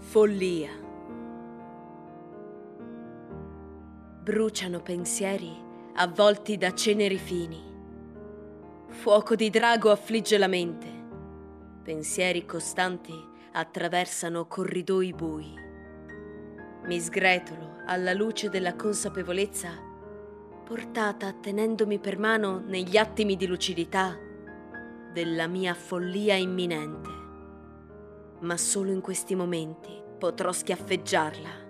Follia. Bruciano pensieri avvolti da ceneri fini. Fuoco di drago affligge la mente. Pensieri costanti attraversano corridoi bui. Mi sgretolo alla luce della consapevolezza, portata tenendomi per mano negli attimi di lucidità della mia follia imminente. Ma solo in questi momenti potrò schiaffeggiarla.